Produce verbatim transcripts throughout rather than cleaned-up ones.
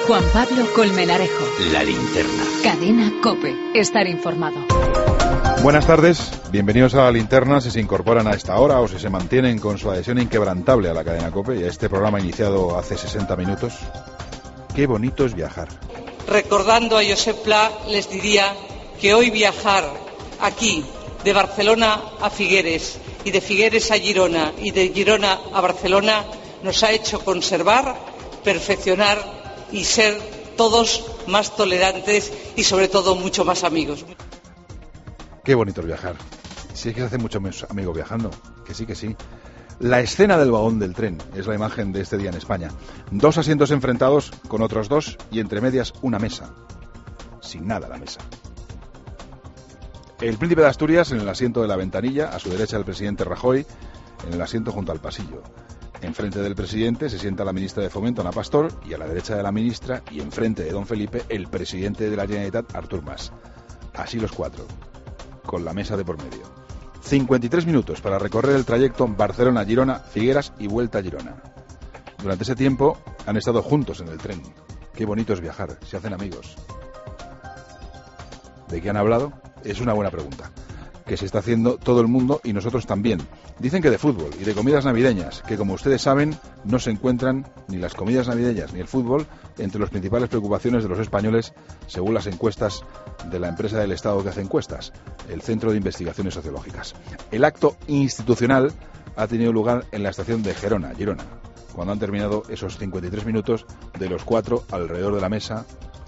Juan Pablo Colmenarejo. La Linterna. Cadena COPE. Estar informado. Buenas tardes, bienvenidos a La Linterna. Si se incorporan a esta hora o si se mantienen con su adhesión inquebrantable a la cadena COPE y a este programa iniciado hace sesenta minutos, qué bonito es viajar. Recordando a Josep Pla, les diría que hoy viajar aquí, de Barcelona a Figueres, y de Figueres a Girona, y de Girona a Barcelona, nos ha hecho conservar, perfeccionar y ser todos más tolerantes y sobre todo mucho más amigos. Qué bonito es viajar. Si es que se hace mucho menos amigo viajando, que sí, que sí. La escena del vagón del tren es la imagen de este día en España. Dos asientos enfrentados con otros dos y entre medias una mesa. Sin nada la mesa. El príncipe de Asturias en el asiento de la ventanilla, a su derecha el presidente Rajoy en el asiento junto al pasillo. Enfrente del presidente se sienta la ministra de Fomento, Ana Pastor, y a la derecha de la ministra y enfrente de don Felipe, el presidente de la Generalitat, Artur Mas. Así los cuatro, con la mesa de por medio. cincuenta y tres minutos para recorrer el trayecto Barcelona-Girona, Figueras y vuelta a Girona. Durante ese tiempo han estado juntos en el tren. Qué bonito es viajar, se hacen amigos. ¿De qué han hablado? Es una buena pregunta, que se está haciendo todo el mundo y nosotros también. Dicen que de fútbol y de comidas navideñas, que como ustedes saben, no se encuentran ni las comidas navideñas ni el fútbol entre las principales preocupaciones de los españoles, según las encuestas de la empresa del Estado que hace encuestas, el Centro de Investigaciones Sociológicas. El acto institucional ha tenido lugar en la estación de Gerona, Girona, cuando han terminado esos cincuenta y tres minutos de los cuatro alrededor de la mesa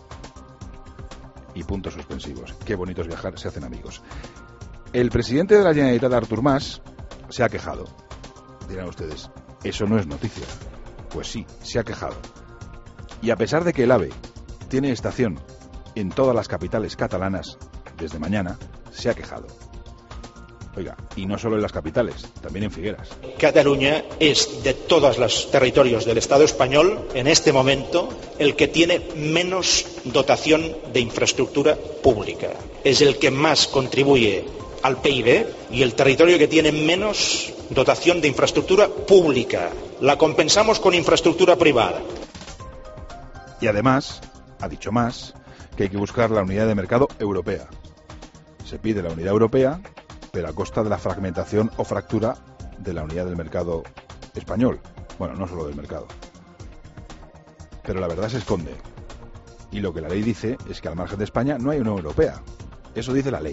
y puntos suspensivos. Qué bonito es viajar, se hacen amigos. El presidente de la Generalitat, Artur Mas, se ha quejado. Dirán ustedes, eso no es noticia. Pues sí, se ha quejado. Y a pesar de que el AVE tiene estación en todas las capitales catalanas desde mañana, se ha quejado. Oiga, y no solo en las capitales, también en Figueras. Cataluña es, de todos los territorios del Estado español, en este momento, el que tiene menos dotación de infraestructura pública. Es el que más contribuye al P I B y el territorio que tiene menos dotación de infraestructura pública. La compensamos con infraestructura privada. Y además, ha dicho más, que hay que buscar la unidad de mercado europea. Se pide la unidad europea, pero a costa de la fragmentación o fractura de la unidad del mercado español. Bueno, no solo del mercado. Pero la verdad se esconde. Y lo que la ley dice es que al margen de España no hay Unión Europea. Eso dice la ley.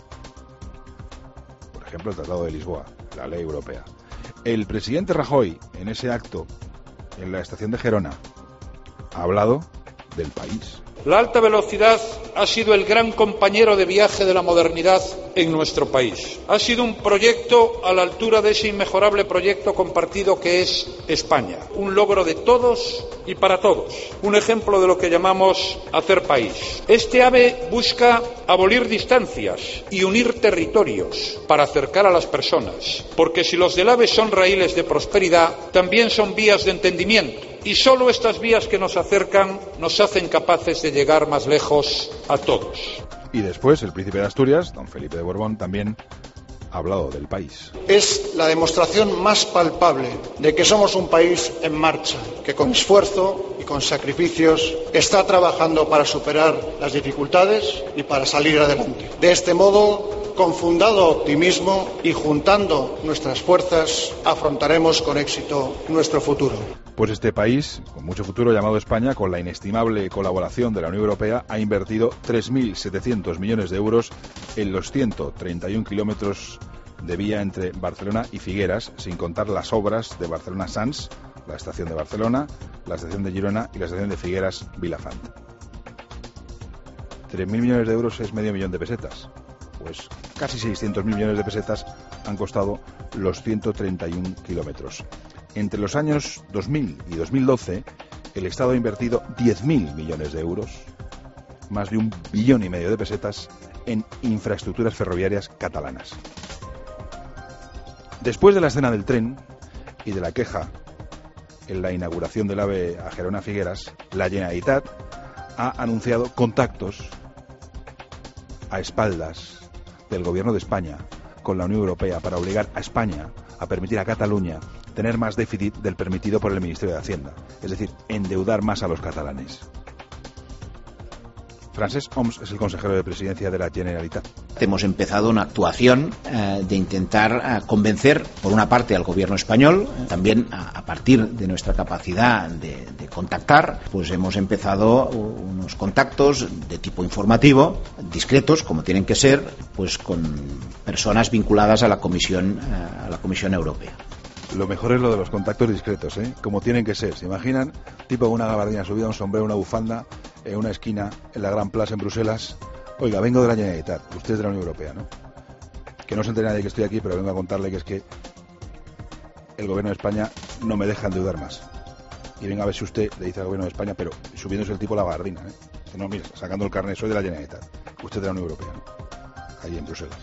Por ejemplo, el Tratado de Lisboa, la ley europea. El presidente Rajoy, en ese acto, en la estación de Gerona, ha hablado del país. La alta velocidad ha sido el gran compañero de viaje de la modernidad en nuestro país. Ha sido un proyecto a la altura de ese inmejorable proyecto compartido que es España. Un logro de todos y para todos. Un ejemplo de lo que llamamos hacer país. Este AVE busca abolir distancias y unir territorios para acercar a las personas. Porque si los del AVE son raíles de prosperidad, también son vías de entendimiento. Y solo estas vías que nos acercan nos hacen capaces de llegar más lejos a todos. Y después el príncipe de Asturias, don Felipe de Borbón, también ha hablado del país. Es la demostración más palpable de que somos un país en marcha, que con esfuerzo y con sacrificios está trabajando para superar las dificultades y para salir adelante. De este modo, con fundado optimismo y juntando nuestras fuerzas, afrontaremos con éxito nuestro futuro. Pues este país, con mucho futuro, llamado España, con la inestimable colaboración de la Unión Europea, ha invertido tres mil setecientos millones de euros en los ciento treinta y un kilómetros de vía entre Barcelona y Figueras, sin contar las obras de Barcelona-Sants, la estación de Barcelona, la estación de Girona y la estación de Figueras-Vilafant. tres mil millones de euros es medio millón de pesetas. Pues casi seiscientos mil millones de pesetas han costado los ciento treinta y un kilómetros. Entre los años dos mil y dos mil doce, el Estado ha invertido diez mil millones de euros, más de un billón y medio de pesetas, en infraestructuras ferroviarias catalanas. Después de la escena del tren y de la queja en la inauguración del AVE a Gerona-Figueras, la Generalitat ha anunciado contactos a espaldas del Gobierno de España con la Unión Europea para obligar a España a permitir a Cataluña tener más déficit del permitido por el Ministerio de Hacienda, es decir, endeudar más a los catalanes. Francesc Homs es el consejero de presidencia de la Generalitat. Hemos empezado una actuación eh, de intentar eh, convencer, por una parte, al gobierno español, eh, también a, a partir de nuestra capacidad de, de contactar, pues hemos empezado unos contactos de tipo informativo, discretos, como tienen que ser, pues con personas vinculadas a la Comisión, eh, a la Comisión Europea. Lo mejor es lo de los contactos discretos, ¿eh? Como tienen que ser. ¿Se imaginan? Tipo con una gabardina subida, un sombrero, una bufanda, en una esquina, en la Gran Plaza en Bruselas. Oiga, vengo de la Generalitat, usted es de la Unión Europea, ¿no? Que no se entere nadie que estoy aquí, pero vengo a contarle que es que el gobierno de España no me deja endeudar más. Y venga a ver si usted le dice al gobierno de España, pero subiéndose el tipo la gabardina, ¿eh? Que no, mira, sacando el carnet, soy de la Generalitat, usted es de la Unión Europea, ¿no? Ahí en Bruselas.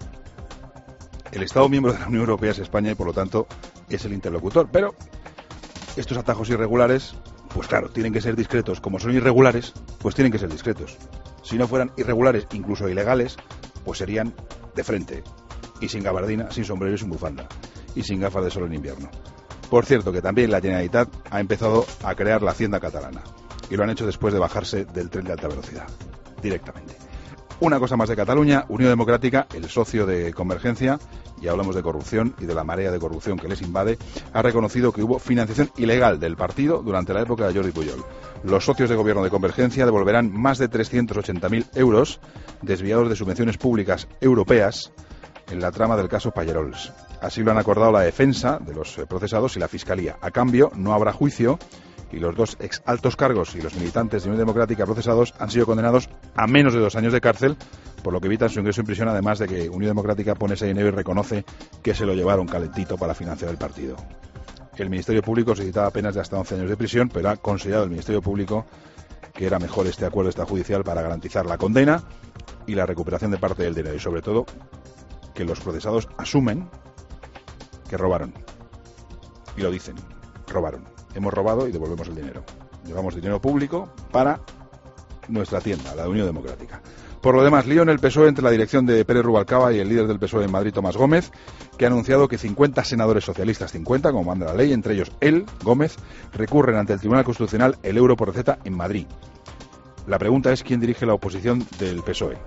El Estado miembro de la Unión Europea es España y, por lo tanto, es el interlocutor. Pero estos atajos irregulares, pues claro, tienen que ser discretos. Como son irregulares, pues tienen que ser discretos. Si no fueran irregulares, incluso ilegales, pues serían de frente. Y sin gabardina, sin sombrero y sin bufanda. Y sin gafas de sol en invierno. Por cierto, que también la Generalitat ha empezado a crear la Hacienda catalana. Y lo han hecho después de bajarse del tren de alta velocidad. Directamente. Una cosa más de Cataluña, Unión Democrática, el socio de Convergencia, y hablamos de corrupción y de la marea de corrupción que les invade, ha reconocido que hubo financiación ilegal del partido durante la época de Jordi Pujol. Los socios de gobierno de Convergencia devolverán más de trescientos ochenta mil euros desviados de subvenciones públicas europeas en la trama del caso Pallerols. Así lo han acordado la defensa de los procesados y la Fiscalía. A cambio, no habrá juicio y los dos ex altos cargos y los militantes de Unión Democrática procesados han sido condenados a menos de dos años de cárcel, por lo que evitan su ingreso en prisión, además de que Unión Democrática pone ese dinero y reconoce que se lo llevaron calentito para financiar el partido. El Ministerio Público solicitaba penas de hasta once años de prisión, pero ha considerado el Ministerio Público que era mejor este acuerdo extrajudicial para garantizar la condena y la recuperación de parte del dinero, y sobre todo que los procesados asumen que robaron. Y lo dicen, robaron. Hemos robado y devolvemos el dinero. Llevamos dinero público para nuestra tienda, la de Unión Democrática. Por lo demás, lío en el P S O E entre la dirección de Pérez Rubalcaba y el líder del P S O E en Madrid, Tomás Gómez, que ha anunciado que cincuenta senadores socialistas, cincuenta, como manda la ley, entre ellos él, Gómez, recurren ante el Tribunal Constitucional el euro por receta en Madrid. La pregunta es quién dirige la oposición del P S O E.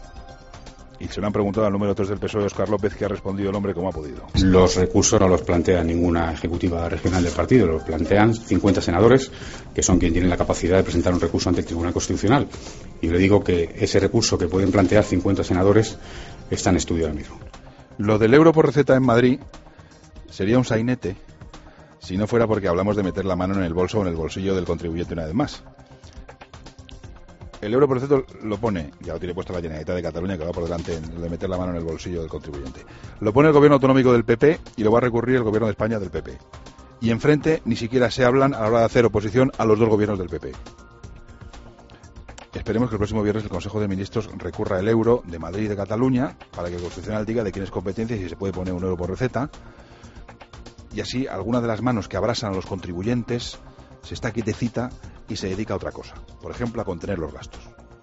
Y se lo han preguntado al número tres del P S O E, Óscar López, que ha respondido el hombre como ha podido. Los recursos no los plantea ninguna ejecutiva regional del partido, los plantean cincuenta senadores, que son quienes tienen la capacidad de presentar un recurso ante el Tribunal Constitucional. Y le digo que ese recurso que pueden plantear cincuenta senadores está en estudio ahora mismo. Lo del euro por receta en Madrid sería un sainete si no fuera porque hablamos de meter la mano en el bolso o en el bolsillo del contribuyente una vez más. El euro por receta lo pone, ya lo tiene puesto la Generalitat de Cataluña, que va por delante de meter la mano en el bolsillo del contribuyente. Lo pone el gobierno autonómico del P P y lo va a recurrir el gobierno de España del P P. Y enfrente ni siquiera se hablan a la hora de hacer oposición a los dos gobiernos del P P. Esperemos que el próximo viernes el Consejo de Ministros recurra el euro de Madrid y de Cataluña para que el Constitucional diga de quién es competencia y si se puede poner un euro por receta. Y así alguna de las manos que abrasan a los contribuyentes se está quietecita y se dedica a otra cosa. Por ejemplo, a contener los gastos.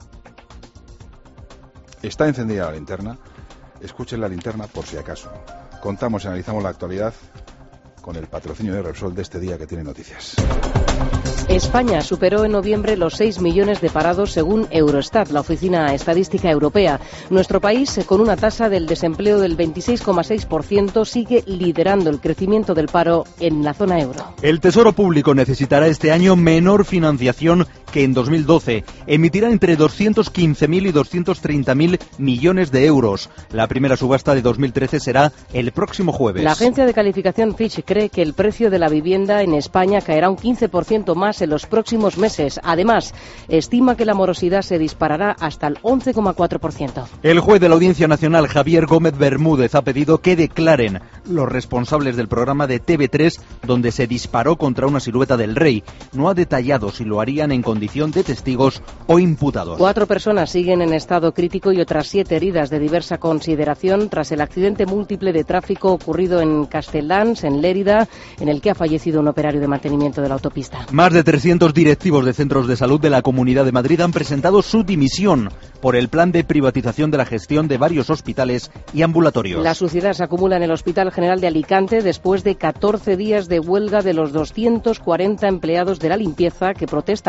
Está encendida la linterna. Escuchen la linterna por si acaso. Contamos y analizamos la actualidad con el patrocinio de Repsol de este día que tiene noticias. España superó en noviembre los seis millones de parados según Eurostat, la Oficina Estadística Europea. Nuestro país, con una tasa del desempleo del veintiséis coma seis por ciento, sigue liderando el crecimiento del paro en la zona euro. El Tesoro Público necesitará este año menor financiación que en dos mil doce. Emitirá entre doscientos quince mil y doscientos treinta mil millones de euros. La primera subasta de dos mil trece será el próximo jueves. La agencia de calificación Fitch cree que el precio de la vivienda en España caerá un quince por ciento más en los próximos meses. Además, estima que la morosidad se disparará hasta el once coma cuatro por ciento. El juez de la Audiencia Nacional, Javier Gómez Bermúdez, ha pedido que declaren los responsables del programa de T V tres donde se disparó contra una silueta del rey. No ha detallado si lo harían en condición de testigos o imputados. Cuatro personas siguen en estado crítico y otras siete heridas de diversa consideración tras el accidente múltiple de tráfico ocurrido en Castelldans, en Lérida, en el que ha fallecido un operario de mantenimiento de la autopista. Más de trescientos directivos de centros de salud de la Comunidad de Madrid han presentado su dimisión por el plan de privatización de la gestión de varios hospitales y ambulatorios. La suciedad se acumula en el Hospital General de Alicante después de catorce días de huelga de los doscientos cuarenta empleados de la limpieza que protestan por el impacto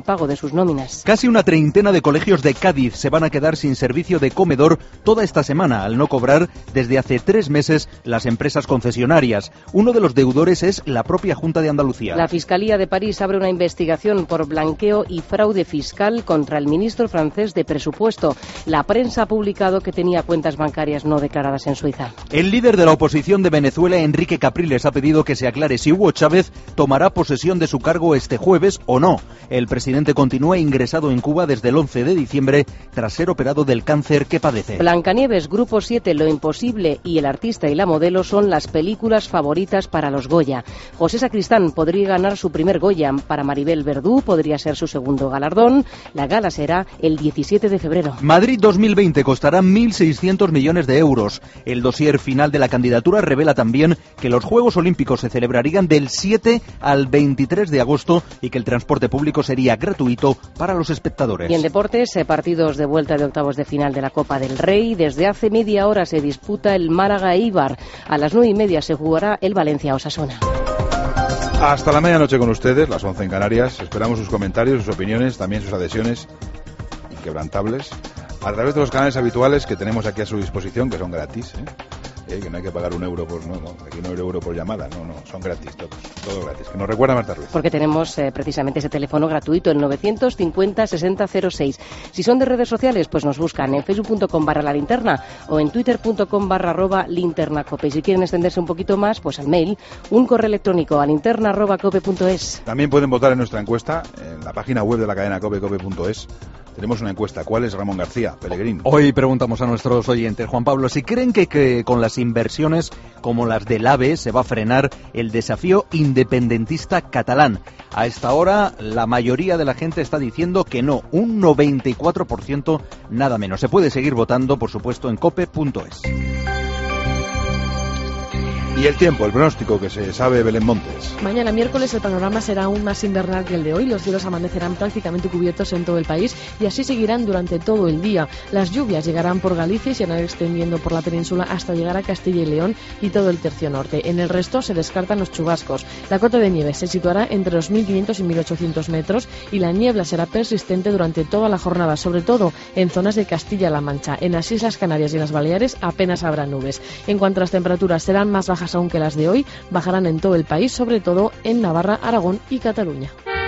impago de sus nóminas. Casi una treintena de colegios de Cádiz se van a quedar sin servicio de comedor toda esta semana, al no cobrar desde hace tres meses las empresas concesionarias. Uno de los deudores es la propia Junta de Andalucía. La Fiscalía de París abre una investigación por blanqueo y fraude fiscal contra el ministro francés de Presupuesto. La prensa ha publicado que tenía cuentas bancarias no declaradas en Suiza. El líder de la oposición de Venezuela, Enrique Capriles, ha pedido que se aclare si Hugo Chávez tomará posesión de su cargo este jueves o no. El presidente continúa ingresado en Cuba desde el once de diciembre tras ser operado del cáncer que padece. Blancanieves, Grupo siete, Lo Imposible y El Artista y la Modelo son las películas favoritas para los Goya. José Sacristán podría ganar su primer Goya. Para Maribel Verdú podría ser su segundo galardón. La gala será el diecisiete de febrero. Madrid dos mil veinte costará mil seiscientos millones de euros. El dossier final de la candidatura revela también que los Juegos Olímpicos se celebrarían del siete al veintitrés de agosto y que el transporte público sería gratuito para los espectadores. Y en deportes, eh, partidos de vuelta de octavos de final de la Copa del Rey. Desde hace media hora se disputa el Málaga-Eibar. A las nueve y media se jugará el Valencia-Osasuna. Hasta la medianoche con ustedes, las once en Canarias. Esperamos sus comentarios, sus opiniones, también sus adhesiones inquebrantables, a través de los canales habituales que tenemos aquí a su disposición, que son gratis, ¿eh? Eh, que no hay que pagar un euro por no, no, aquí no hay un euro por llamada, no, no, son gratis todos, todo gratis. Que nos recuerda Marta Ruiz. Porque tenemos eh, precisamente ese teléfono gratuito, el novecientos cincuenta sesenta cero seis. Si son de redes sociales, pues nos buscan en facebook punto com barra la linterna o en twitter punto com barra arroba linternacope. Y si quieren extenderse un poquito más, pues al mail, un correo electrónico a linterna arroba cope punto es. También pueden votar en nuestra encuesta en la página web de la cadena cope, cope punto es. Tenemos una encuesta. ¿Cuál es, Ramón García? Pellegrín. Hoy preguntamos a nuestros oyentes, Juan Pablo, si creen que, que con las inversiones como las del AVE se va a frenar el desafío independentista catalán. A esta hora la mayoría de la gente está diciendo que no, un noventa y cuatro por ciento nada menos. Se puede seguir votando, por supuesto, en cope punto es. Y el tiempo, el pronóstico que se sabe Belén Montes. Mañana miércoles el panorama será aún más invernal que el de hoy. Los cielos amanecerán prácticamente cubiertos en todo el país y así seguirán durante todo el día. Las lluvias llegarán por Galicia y se irán extendiendo por la península hasta llegar a Castilla y León y todo el tercio norte. En el resto se descartan los chubascos. La cota de nieve se situará entre los mil quinientos y mil ochocientos metros y la niebla será persistente durante toda la jornada, sobre todo en zonas de Castilla-La Mancha. En las Islas Canarias y en las Baleares apenas habrá nubes. En cuanto a las temperaturas, serán más bajas aún que las de hoy, bajarán en todo el país, sobre todo en Navarra, Aragón y Cataluña.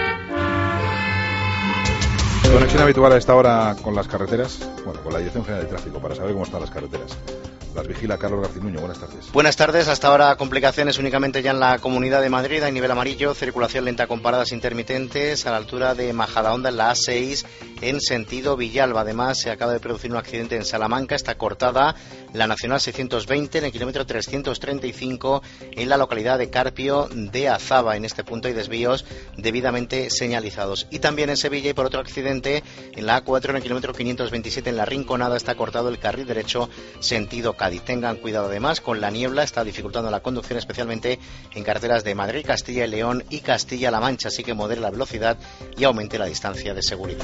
Conexión habitual a esta hora con las carreteras, bueno, con la Dirección General de Tráfico, para saber cómo están las carreteras. Las vigila Carlos Garcinuño. Buenas tardes. Buenas tardes. Hasta ahora complicaciones únicamente ya en la Comunidad de Madrid. Hay nivel amarillo, circulación lenta con paradas intermitentes a la altura de Majadahonda en la A seis en sentido Villalba. Además, se acaba de producir un accidente en Salamanca. Está cortada la Nacional seiscientos veinte en el kilómetro trescientos treinta y cinco en la localidad de Carpio de Azaba. En este punto hay desvíos debidamente señalizados. Y también en Sevilla, y por otro accidente, en la A cuatro en el kilómetro quinientos veintisiete en la Rinconada está cortado el carril derecho sentido Cádiz. Tengan cuidado además con la niebla, está dificultando la conducción especialmente en carreteras de Madrid, Castilla y León y Castilla-La Mancha, así que modere la velocidad y aumente la distancia de seguridad.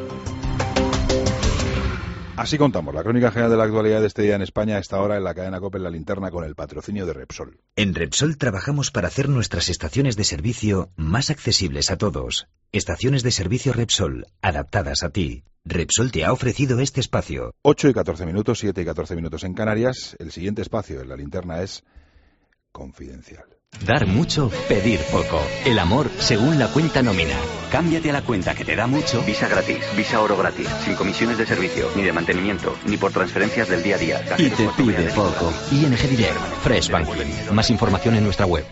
Así contamos la crónica general de la actualidad de este día en España, a esta hora en la cadena COPE en la linterna con el patrocinio de Repsol. En Repsol trabajamos para hacer nuestras estaciones de servicio más accesibles a todos. Estaciones de servicio Repsol, adaptadas a ti. Repsol te ha ofrecido este espacio. ocho y catorce minutos, siete y catorce minutos en Canarias. El siguiente espacio en la linterna es confidencial. Dar mucho, pedir poco. El amor según la cuenta nómina. Cámbiate a la cuenta que te da mucho. Visa gratis, Visa Oro gratis, sin comisiones de servicio, ni de mantenimiento, ni por transferencias del día a día. Y te pide poco. I N G Direct, Fresh Banking. Más información en nuestra web.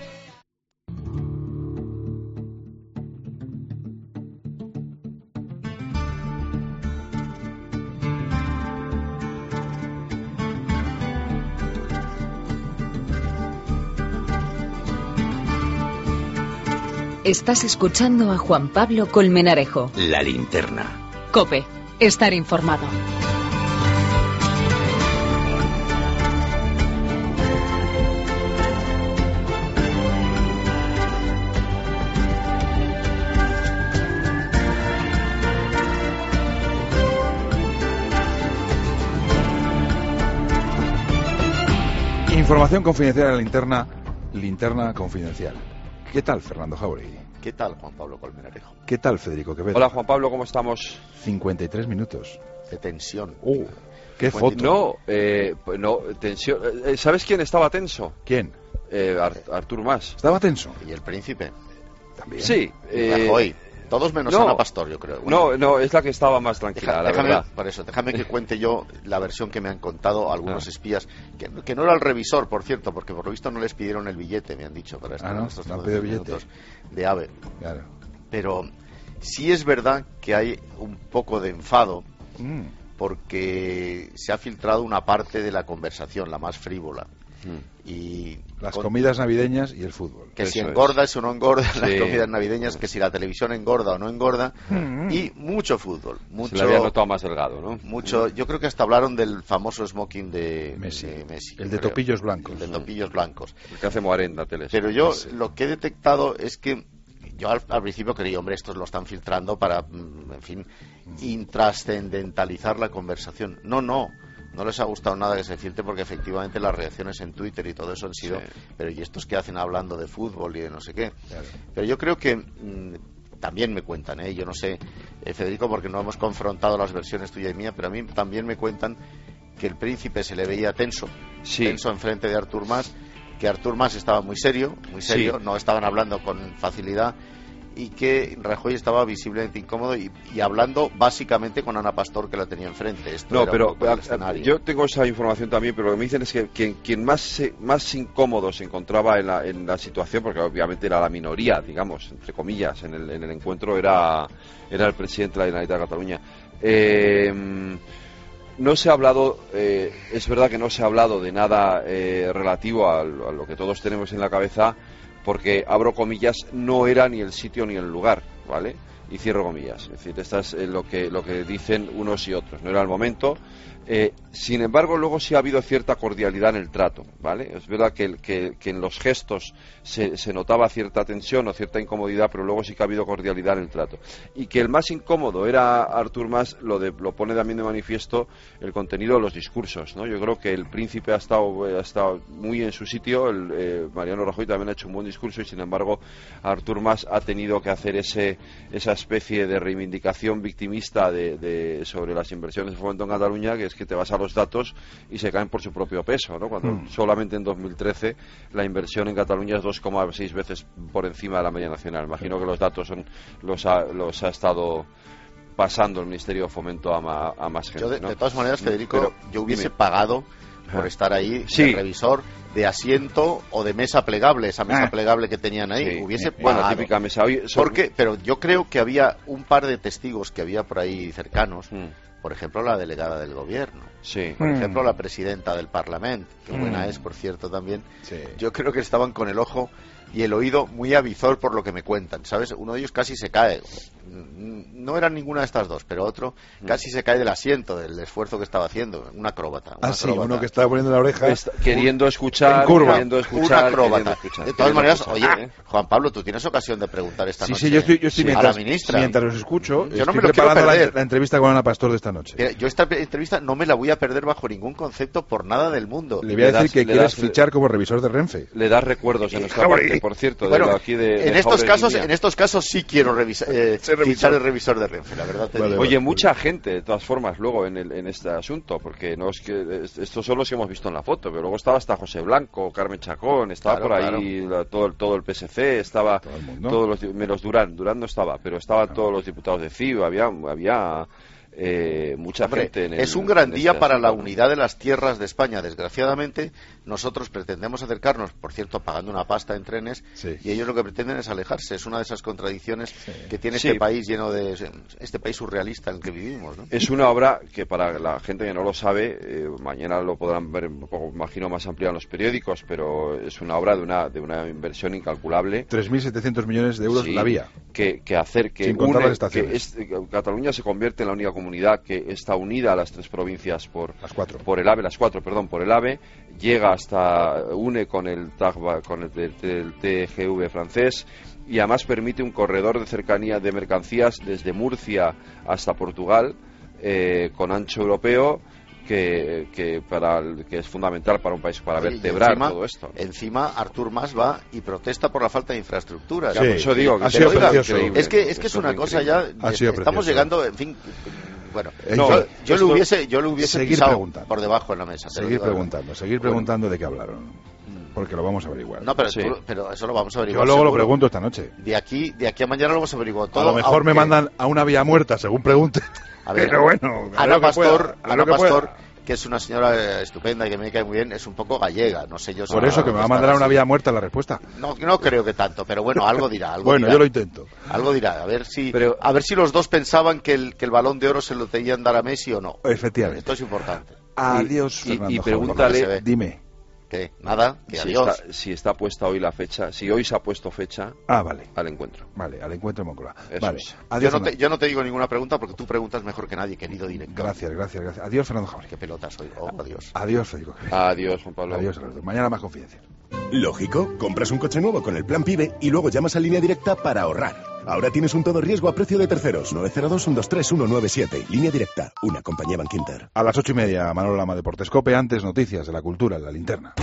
Estás escuchando a Juan Pablo Colmenarejo. La linterna. COPE. Estar informado. Información confidencial en la linterna, linterna confidencial. ¿Qué tal, Fernando Jauregui? ¿Qué tal, Juan Pablo Colmenarejo? ¿Qué tal, Federico Quevedo? Hola, Juan Pablo, ¿cómo estamos? cincuenta y tres minutos. De tensión. Uh, ¡Qué foto! No, eh, no, tensión. ¿Sabes quién estaba tenso? ¿Quién? Eh, Artur Mas. ¿Estaba tenso? ¿Y el príncipe? También. Sí. Eh, Rajoy. Todos menos no, Ana Pastor, yo creo. Bueno, no, no, es la que estaba más tranquila, deja, la déjame, verdad. Por eso, déjame que cuente yo la versión que me han contado algunos ah. espías, que, que no era el revisor, por cierto, porque por lo visto no les pidieron el billete, me han dicho, para estar ah, en no, estos no han pedido billete de AVE. Claro. Pero sí es verdad que hay un poco de enfado, mm. porque se ha filtrado una parte de la conversación, la más frívola. Mm. Y las con, comidas navideñas y el fútbol. Que eso si engorda es. o no engorda sí. las comidas navideñas, que si la televisión engorda o no engorda, mm. y mucho fútbol. Mucho, Se le había notado más delgado, ¿no? Mucho, yo creo que hasta hablaron del famoso smoking de Messi, de Messi el de creo. topillos blancos. El de topillos blancos. El que hace Moarenda Teles. Pero yo lo que he detectado es que yo al, al principio creí, hombre, estos lo están filtrando para, en fin, intrascendentalizar la conversación. No, no. No les ha gustado nada que se filtre porque efectivamente las reacciones en Twitter y todo eso han sido, sí. pero ¿y estos qué hacen hablando de fútbol y de no sé qué? Claro. Pero yo creo que mmm, también me cuentan, ¿eh? Yo no sé, eh, Federico, porque no hemos confrontado las versiones tuya y mía, pero a mí también me cuentan que el príncipe se le veía tenso, sí. tenso enfrente de Artur Mas, que Artur Mas estaba muy serio, muy serio, sí. no estaban hablando con facilidad, y que Rajoy estaba visiblemente incómodo y, y hablando básicamente con Ana Pastor, que la tenía enfrente. Esto no, era pero un poco el escenario. Yo tengo esa información también, pero lo que me dicen es que quien, quien más se, más incómodo se encontraba en la, en la situación, porque obviamente era la minoría, digamos, entre comillas, en el, en el encuentro, era, era el presidente de la Generalitat de Cataluña. Eh, no se ha hablado, eh, es verdad que no se ha hablado de nada eh, relativo a, a lo que todos tenemos en la cabeza, porque, abro comillas, no era ni el sitio ni el lugar, ¿vale? Y cierro comillas. Es decir, esto es eh, lo que lo que dicen unos y otros. No era el momento. Eh, sin embargo, luego sí ha habido cierta cordialidad en el trato, ¿vale? Es verdad que, que, que en los gestos se, se notaba cierta tensión o cierta incomodidad, pero luego sí que ha habido cordialidad en el trato. Y que el más incómodo era Artur Mas, lo, de, lo pone también de manifiesto el contenido de los discursos, ¿no? Yo creo que el príncipe ha estado, ha estado muy en su sitio, el, eh, Mariano Rajoy también ha hecho un buen discurso y sin embargo Artur Mas ha tenido que hacer ese, esa especie de reivindicación victimista de, de, sobre las inversiones de fomento en Cataluña, que es que te vas a los datos y se caen por su propio peso, ¿no? Cuando mm. solamente en dos mil trece la inversión en Cataluña es dos coma seis veces por encima de la media nacional. Imagino que los datos son los ha, los ha estado pasando el Ministerio de Fomento a, ma, a más gente. Yo de, ¿no? de todas maneras, Federico, Pero, yo hubiese dime. pagado por estar ahí sí. de revisor de asiento o de mesa plegable, esa mesa ah. plegable que tenían ahí, sí. hubiese bueno, pagado. típica mesa. Oye, son... Porque, pero yo creo que había un par de testigos que había por ahí cercanos, mm. por ejemplo la delegada del gobierno, sí. por mm. ejemplo la presidenta del Parlamento, que mm. buena es, por cierto, también. Sí. Yo creo que estaban con el ojo y el oído muy avizor por lo que me cuentan, ¿sabes? Uno de ellos casi se cae. No era ninguna de estas dos, pero otro casi se cae del asiento, del esfuerzo que estaba haciendo. Un acróbata. Ah, sí, uno que estaba poniendo la oreja. Está, queriendo escuchar, curva. queriendo escuchar. Un acróbata. Escuchar, de todas maneras, escuchar, oye, ¿eh? Juan Pablo, tú tienes ocasión de preguntar esta sí, noche sí, yo estoy, yo estoy sí, mientras, a la ministra. Mientras os escucho, yo no estoy me lo preparando quiero la, perder. la entrevista con Ana Pastor de esta noche. Mira, yo esta entrevista no me la voy a perder bajo ningún concepto por nada del mundo. Le voy a le decir das, que quieres das, fichar como revisor de Renfe. Le das recuerdos de nuestra parte, por cierto, bueno, de aquí de, en de estos casos, línea. en estos casos sí quiero revisar, eh, fichar el revisor de Renfe, la verdad. Te vale, digo. Oye, mucha gente, de todas formas, luego en, el, en este asunto, porque no es que estos son los que hemos visto en la foto, pero luego estaba hasta José Blanco, Carmen Chacón, estaba claro, por ahí claro. la, todo, el, todo el P S C, estaba todo el mundo. todos los menos Durán, Durán no estaba, pero estaban no. todos los diputados de C I B, había, había eh, mucha Hombre, gente en el, es un gran en día este para asunto. la unidad de las tierras de España. Desgraciadamente, nosotros pretendemos acercarnos, por cierto, pagando una pasta en trenes, sí. y ellos lo que pretenden es alejarse. Es una de esas contradicciones sí. que tiene sí. este país lleno de este país surrealista en el que vivimos, ¿no? Es una obra que, para la gente que no lo sabe, eh, mañana lo podrán ver un poco, imagino, más ampliado en los periódicos, pero es una obra de una de una inversión incalculable. tres mil setecientos millones de euros sí, la vía. Que, que hacer que, Sin contar une, las estaciones. que es, Cataluña se convierte en la única comunidad que está unida a las tres provincias por las cuatro, por el AVE, las cuatro, perdón, por el AVE, llega hasta une con el TAG, con el, el, el T G V francés, y además permite un corredor de cercanía de mercancías desde Murcia hasta Portugal, eh, con ancho europeo, que, que, para, que es fundamental para un país, para Oye, vertebrar encima, todo esto. Encima Artur Mas va y protesta por la falta de infraestructuras. Sí, por eso digo que ha sido oiga, increíble. Es que es que es una cosa ya, estamos precioso. llegando, en fin, bueno, no, yo, yo lo hubiese, yo lo hubiese seguir pisado preguntando. por debajo en la mesa. Seguir preguntando, seguir preguntando de qué hablaron, porque lo vamos a averiguar. No, pero, sí. tú, pero eso lo vamos a averiguar. Yo luego seguro. lo pregunto esta noche. De aquí, de aquí a mañana lo vamos a averiguar todo. A lo mejor aunque... me mandan a una vía muerta, según pregunte. A ver, pero bueno, Ana Pastor, pueda, Ana que Pastor, pueda. que es una señora estupenda y que me cae muy bien, es un poco gallega, no sé yo. Si Por eso que me va a mandar a una vía muerta la respuesta. No, no creo que tanto, pero bueno, algo dirá. Algo bueno, dirá. yo lo intento. Algo dirá, a ver si, pero, a ver si los dos pensaban que el, que el Balón de Oro se lo tenían dar a Messi o no. Efectivamente. Esto es importante. Adiós, y, Fernando. Y, y pregúntale, dime. ¿Qué? Nada, que si adiós. Está, si está puesta hoy la fecha, si hoy se ha puesto fecha ah, vale. al encuentro. Vale, al encuentro en Moncloa. Vale. Adiós, yo, no te, yo no te digo ninguna pregunta porque tú preguntas mejor que nadie, querido director. Gracias, gracias, gracias. Adiós, Fernando Jauregui. Qué pelota soy. Oh, adiós. Adiós, Federico. Adiós, Juan Pablo. Adiós, Alberto. Mañana más confidencial. Lógico, compras un coche nuevo con el plan PIBE y luego llamas a Línea Directa para ahorrar. Ahora tienes un todo riesgo a precio de terceros. nueve cero dos, uno dos tres, uno nueve siete. Línea Directa, una compañía Bankinter. A las ocho y media, Manolo Lama, Deportescope. Antes, noticias de la cultura en la linterna.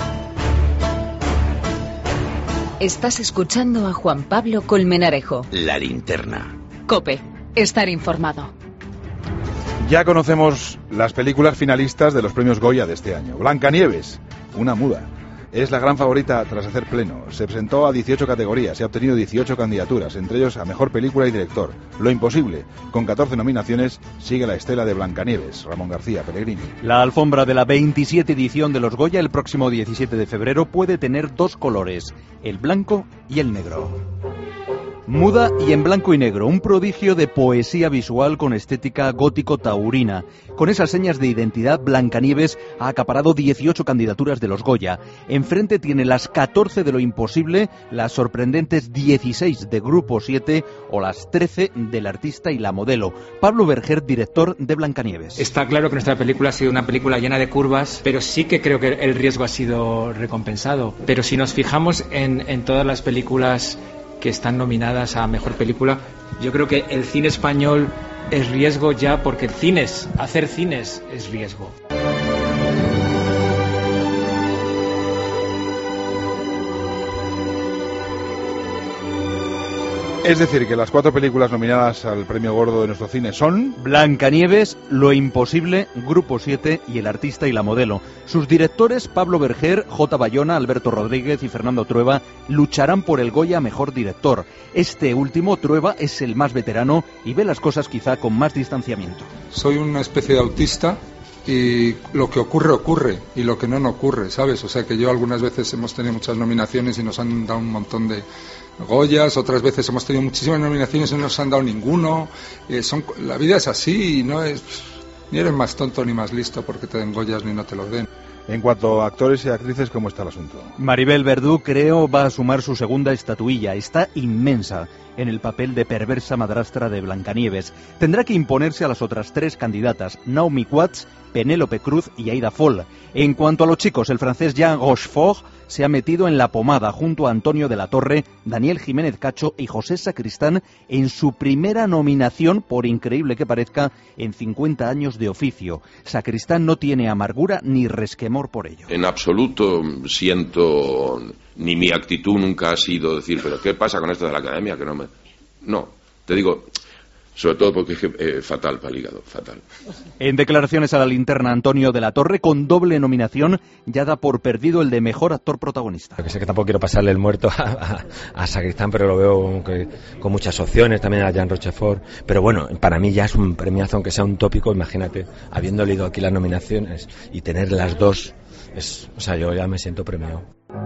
Estás escuchando a Juan Pablo Colmenarejo. La linterna. COPE. Estar informado. Ya conocemos las películas finalistas de los premios Goya de este año. Blancanieves, una muda. Es la gran favorita tras hacer pleno. Se presentó a dieciocho categorías y ha obtenido dieciocho candidaturas, entre ellos a Mejor Película y Director. Lo imposible. Con catorce nominaciones sigue la estela de Blancanieves. Ramón García Pellegrini. La alfombra de la veintisiete edición de los Goya el próximo diecisiete de febrero puede tener dos colores, el blanco y el negro. Muda y en blanco y negro, un prodigio de poesía visual con estética gótico-taurina. Con esas señas de identidad, Blancanieves ha acaparado dieciocho candidaturas de los Goya. Enfrente tiene las catorce de Lo Imposible, las sorprendentes dieciséis de Grupo siete o las trece del Artista y la Modelo. Pablo Berger, director de Blancanieves. Está claro que nuestra película ha sido una película llena de curvas, pero sí que creo que el riesgo ha sido recompensado. Pero si nos fijamos en, en todas las películas que están nominadas a Mejor Película, yo creo que el cine español es riesgo ya porque el cine es, hacer cines es riesgo. Es decir, que las cuatro películas nominadas al premio gordo de nuestro cine son... Blancanieves, Lo Imposible, Grupo siete y El Artista y la Modelo. Sus directores, Pablo Berger, J. Bayona, Alberto Rodríguez y Fernando Trueba, lucharán por el Goya a Mejor Director. Este último, Trueba, es el más veterano y ve las cosas quizá con más distanciamiento. Soy una especie de autista y lo que ocurre, ocurre, y lo que no, no ocurre, ¿sabes? O sea que yo algunas veces hemos tenido muchas nominaciones y nos han dado un montón de Goyas, otras veces hemos tenido muchísimas nominaciones y no nos han dado ninguno. Eh, son, la vida es así, y no es, ni eres más tonto ni más listo porque te den Goyas ni no te los den. En cuanto a actores y actrices, ¿cómo está el asunto? Maribel Verdú, creo, va a sumar su segunda estatuilla. Está inmensa en el papel de perversa madrastra de Blancanieves. Tendrá que imponerse a las otras tres candidatas, Naomi Watts, Penélope Cruz y Aida Fall. En cuanto a los chicos, el francés Jean Rochefort se ha metido en la pomada junto a Antonio de la Torre, Daniel Jiménez Cacho y José Sacristán en su primera nominación, por increíble que parezca, en cincuenta años de oficio. Sacristán no tiene amargura ni resquemor por ello. En absoluto siento, ni mi actitud nunca ha sido decir, pero ¿qué pasa con esto de la academia? Que no me... No, te digo... Sobre todo porque es que, eh, fatal para el hígado, fatal. En declaraciones a la linterna, Antonio de la Torre, con doble nominación, ya da por perdido el de mejor actor protagonista. Que sé que tampoco quiero pasarle el muerto a, a, a Sacristán, pero lo veo que, con muchas opciones, también a Jean Rochefort. Pero bueno, para mí ya es un premiazo, aunque sea un tópico, imagínate, habiendo leído aquí las nominaciones y tener las dos, es, o sea, yo ya me siento premiado.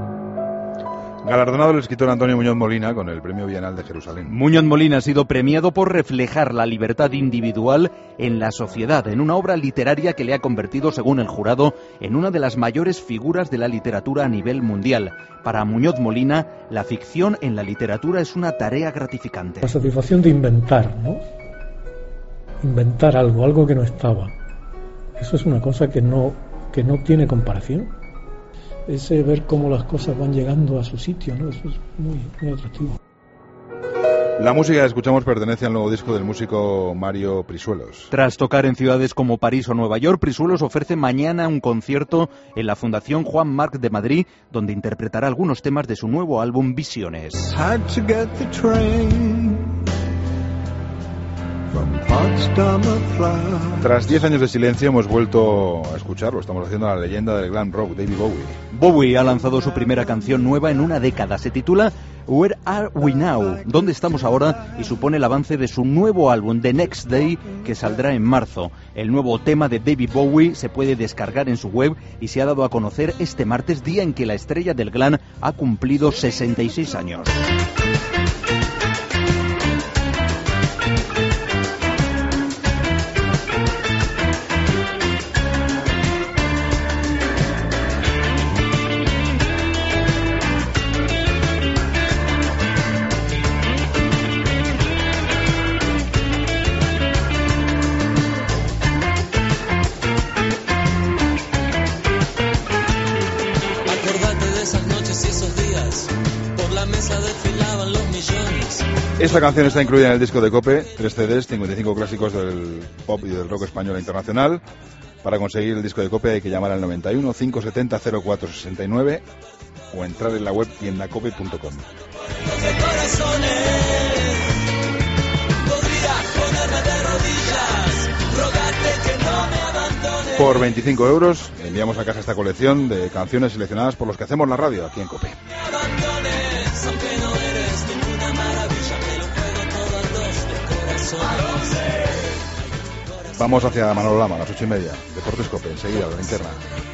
Galardonado el escritor Antonio Muñoz Molina con el Premio Bienal de Jerusalén. Muñoz Molina ha sido premiado por reflejar la libertad individual en la sociedad, en una obra literaria que le ha convertido, según el jurado, en una de las mayores figuras de la literatura a nivel mundial. Para Muñoz Molina, la ficción en la literatura es una tarea gratificante. La satisfacción de inventar, ¿no? Inventar algo, algo que no estaba. Eso es una cosa que no, que no tiene comparación. Ese ver cómo las cosas van llegando a su sitio, ¿no? Eso es muy, muy atractivo. La música que escuchamos pertenece al nuevo disco del músico Mario Prisuelos. Tras tocar en ciudades como París o Nueva York, Prisuelos ofrece mañana un concierto en la Fundación Juan Marc de Madrid, donde interpretará algunos temas de su nuevo álbum Visiones. Tras diez años de silencio hemos vuelto a escucharlo. Estamos haciendo la leyenda del glam rock, David Bowie. Bowie ha lanzado su primera canción nueva en una década. Se titula Where Are We Now? ¿Dónde estamos ahora? Y supone el avance de su nuevo álbum The Next Day, que saldrá en marzo. El nuevo tema de David Bowie se puede descargar en su web y se ha dado a conocer este martes, día en que la estrella del glam ha cumplido sesenta y seis años. Esta canción está incluida en el disco de COPE, tres C Ds, cincuenta y cinco clásicos del pop y del rock español e internacional. Para conseguir el disco de COPE hay que llamar al noventa y uno, cinco setenta, cero cuatro sesenta y nueve o entrar en la web tiendacope punto com. Por veinticinco euros enviamos a casa esta colección de canciones seleccionadas por los que hacemos la radio aquí en COPE. Vamos hacia Manolo Lama, a las ocho y media. Deportes COPE, enseguida, la linterna.